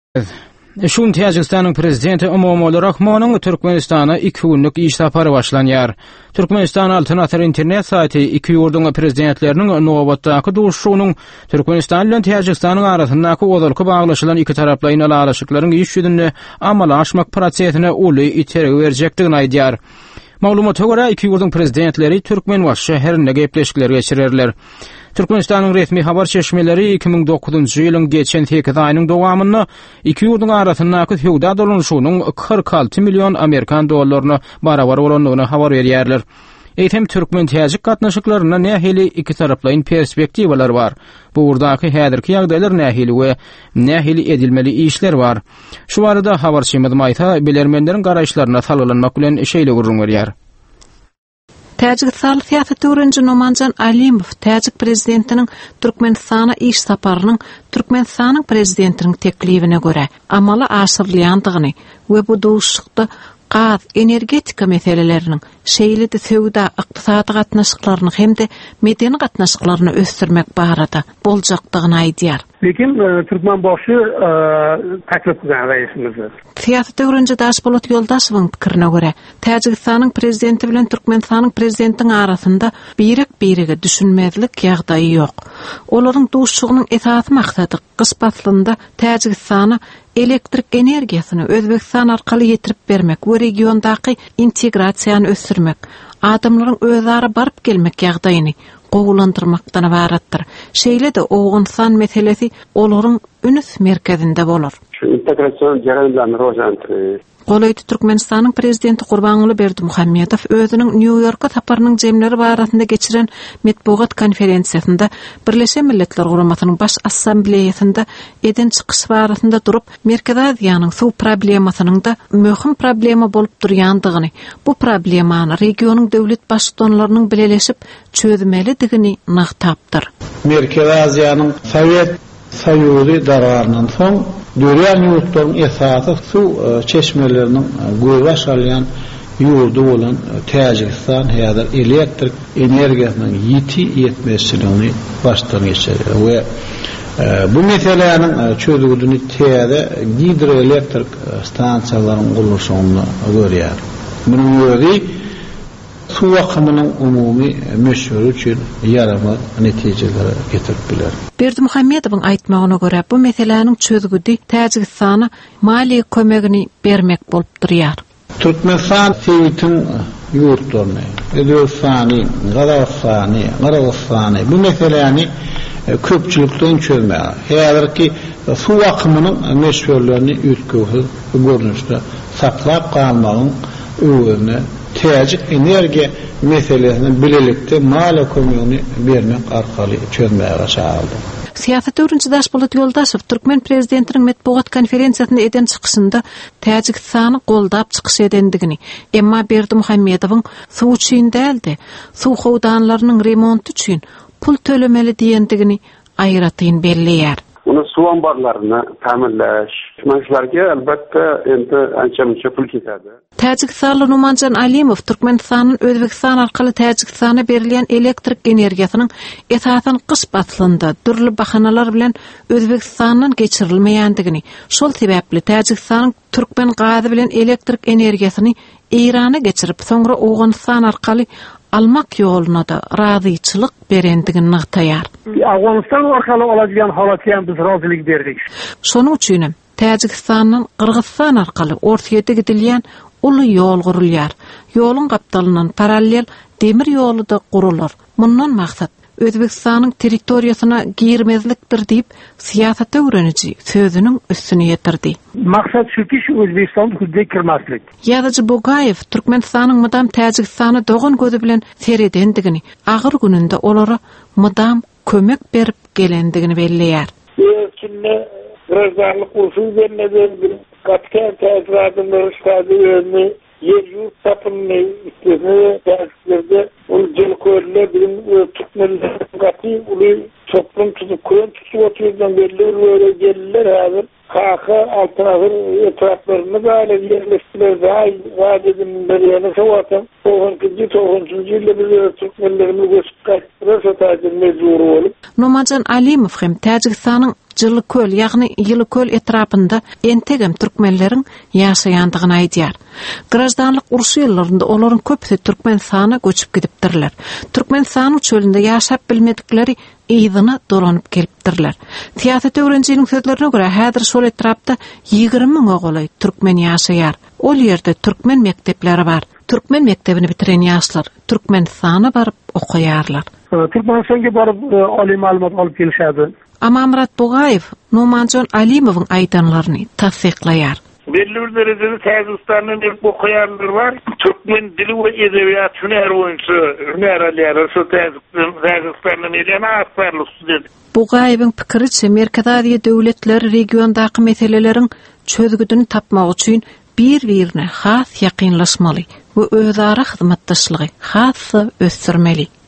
Şun Tajikistan'ın prezidenti Emomali Rahmon'un Türkmenistan'a 2 günlük iş sapary başlanýar. Türkmenistan Alternativ internet saýty 2 ýurdun prezidentleriniň nobatdaky duşuşynyň Türkmenistan bilen Tajikistanyň arasyndaky ozalky baglaşylan iki taraplaryň alaşyklaryň iş ýüzünde amala aşmak prosesine uly iteregi berjekdigini aýdýar. Maglumatga görä 2 ýurdun prezidentleri Türkmen we şäherinde gepleşikler geçirirler. Türkmenistanyň resmi habar çeşmeleri 2009-njy ýylyň geçen 8 aýynyň dowamyny 2 ýurdun arasyndaky feodal dolanşygynyň 46 milyon Amerikan dollaryna barabar bolandygyny habar berýärler. Eýtem Türkmen täjik gatnaşyklaryna nähili iki taraplaryň perspektiwalar bar. Bu urdaky häzirki ýagdaýlar nähili we nähili edilmeli işler bar. Şu barada habarçymyz maýta bilermenleriň garaýşlaryna salanmak bilen şeýle gurrun berýär. Tajikistan siýasat öwrenji Nomanjan Alimov Tajik prezidentiniň Türkmenistana iş saparynyň Türkmenistanyň prezidentiniň teklifine görä amala aşyrylýandygyny we bu duşukda gaz, energetika meselelerinin şeýle de sowda ykdysady gatnaşyklaryny hemde medeni gatnaşyklaryny ösdürmek barada boljakdygyny aýdýar. Lekin Türkmen başı taklif kılgan reisimiz. Siýasat öwrenji Daşbolat Ýoldaşowyň pikirine görä, Tajikistanyň prezidenti bilen Türkmenistanyň prezidentiniň arasynda birek-birege düşünmezlik ýagdaýy ýok. Olaryň duşuşygynyň esasy maksady gysbatlynda Tajikistana elektrik energiýasyny Özbekistan arkaly ýetirip bermek we regiondaky integrasiýany ösdürmek, adamlaryň özara baryp gelmek ýagdaýyny gowulandyrmakdan ibaratdyr. Şeýle de Owgunsan meselesi olaryň ünüs merkezinde bolar. Şu integrasiýon jarayonlaryny rowşantyrýar. Golaydy Türkmenistanyň prezidenti Gurbanuly Berdimuhammedow özüniň New Yorka saparynyň jemleri barasynda geçiren metbuat konferensiýasynda Birleşen Milletler Guramasynyň baş assambleýasynda eden çykyş barasynda durup Merkez Aziýanyň suw problemasynyň da möhüm problema bolup durýandygyny, bu problemany regionyň döwlet başçylarynyň birleşip çözmelidigini naqtapdyr. Merkez Aziýanyň Sowet Soýuzy dararynyň soň dörýän ýurtlaryň esasy suw çeşmeleriniň goýbaş alýan ýurdu bolan Tajikistan häzir elektrik energiýasynyň ýetmezçiligini başdan geçirir we bu meselelerin çözülýüni täze hidroelektrik stansiýalaryň gurulşyny görýär. Munyň ýöri suw akymynyň umumy meşhur üçin ýarama netijelere getirip biler. Berdimuhammedowyň aýtmagyna görä bu meselelerin çözgüdi Tajikistana mali kömegini bermek bolup durýar. Türkmenistan Sowetiň ýurtlaryny, Özbekistany, Qazaqstany bu meselelerini köpçülikden çözmäge. Häzirki suw akymynyň meşhurlaryny üýtgüsi görnüşde saklap kalmagyň öwrüne Tajik energiýa meselesini bilelikde mala kömegini bermek arkaly çözmäge çağırdy. Siýasat öwrenji Daşbolat Ýoldaşow Türkmen prezidentiniň metbuat konferensiýasynda eden çykyşynda Tajikistany goldap çykyş edendigini, emma Berdimuhammedowyň suw üçin däldi, suw howdanlarynyň remonty üçin pul tölemeli diýendigini aýratyn belleýär. Onu suw ambarlaryny tamirläş, şuňaşlarga albatta endi ança-munça pul ketadi. Tajikistanly Nomanjan Alimov Türkmenistanyň Özbekistan arkaly Tajikistana berilýän elektrik energiýasynyň esasen gysbatlynda türli bahanalar bilen Özbekistandan geçirilmeýändigini, şol sebäpli Tajikistanyň Türkmen gazy bilen elektrik energiýasyny Irana geçirip soňra Owgunstan arkaly almak ýoluna da razyçylyk berendigini naqtaýar. Awganistan arkaly aladigan halatga biz razylyk berdik. Şonuň üçin Tajikistanyň Qırgızstan arkaly Ortaýa gidilýän uly ýol gurulýar. Ýoluň gapdalyndan parallel demir ýolu da gurular. Mundan maksat Özbekistanyň territoriýasyna girmezlikdir diýip siýasat öwreniji sözüniň üstüne ýetirdi. Maksat şuki şu Özbekistan hududuna kirmezlik. Ýazyjy Bogaýew Türkmenistanyň mydam Tajikistany dogan gözü bilen seredendigini, agyr gününde olara mydam kömek berip gelendigini belleýär. Ýa-da razarlyk usul bermeden katken täzradymlar istadi ýöne ýer tapyny istedi täzirde ol jel körle bilen Türkmenler gaty uly toplum tutup koýan tutup oturýan belli böyle geller hazır kaka alternatif etraflarını böyle yerleştiler vadedim beriyana savatan toğuncu yılda biz Türkmenlerimiz göçüp kaçtıra satacın mecbur olup. Numanjan Alimov hem Tacikistanyň Jylyköl, ýagny Ýylyköl etrapynda entegem türkmenleriň ýaşaýandygyny aýdýar. Grajdanlyk urşy ýyllarynda olaryň köpüsi Türkmenistana göçüp gidipdirler. Türkmenistan çölünde ýaşap bilmedikleri ýygyna dolanyp gelipdirler. Tiýatr öwrenjiniň sözlerine görä häzir şol etrapda 20 000 ogolay türkmen ýaşaýar. Ol ýerde türkmen mekdepleri bar. Türkmen mektebini bitiren ýaşlar Türkmenistana baryp okuýarlar. Türkmenistan'a barıp ali malumat alıp gelişadi. Ama Murat Bugayev Numanjan Alimowyň aýdanlaryny tasdiklaýar. Belli bir derecede Tajikistan'ın ilk okuyanlar var. Türkmen dili ve edebiyat hüner oyuncu, hüner aliyarı, şu Tajikistan'ın elene asarlı südedi. Bugayewiň pikiriçe Merkez Aziýa döwletleri regiondaky meseleleriň çözgüdüni tapmak üçin bir-birine has ýakynlaşmaly we özara hyzmatdaşlygy hasy ösdürmeli.